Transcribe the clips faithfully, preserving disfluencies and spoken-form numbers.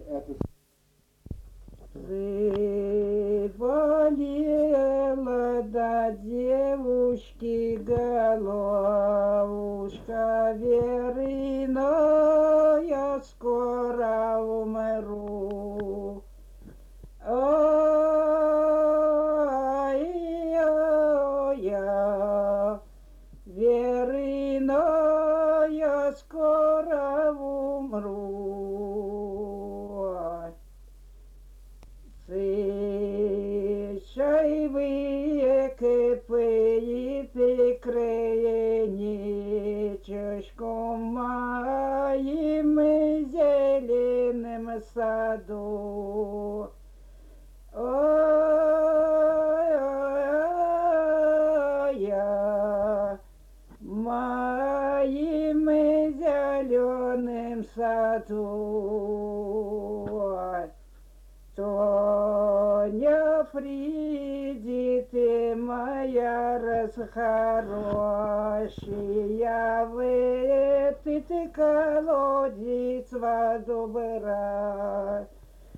это Приболела до девушки головушка Верина, я скоро умру. Ай-я-я, Верина, я скоро умру. Сыщайвые кипите криничком моим зеленым саду. Ой-ой-ой, моим зеленым саду. Тоня Фридите, моя расхорошая, вы ты, ты колодец воду брать.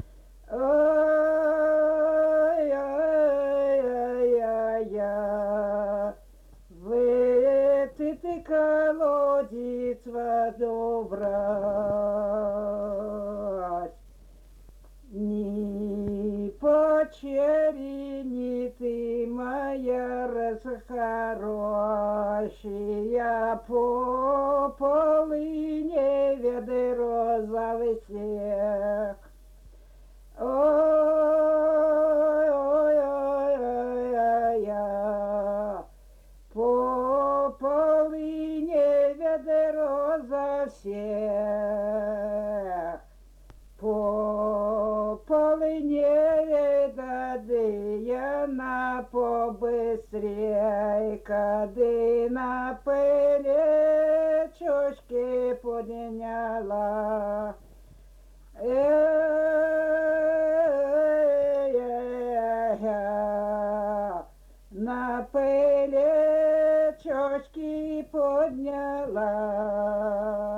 Ой-ой-ой-ой-ой, вы ты, ты колодец воду брать. Ни по черени ты, моя расхорошая, по полыне ведро за всех. Ой-ой-ой-ой-ой, по полыне ведро за всех. По полыне дады я на побыстрей, кады на плечошки подняла. Эй-эй-эй, на плечошки подняла.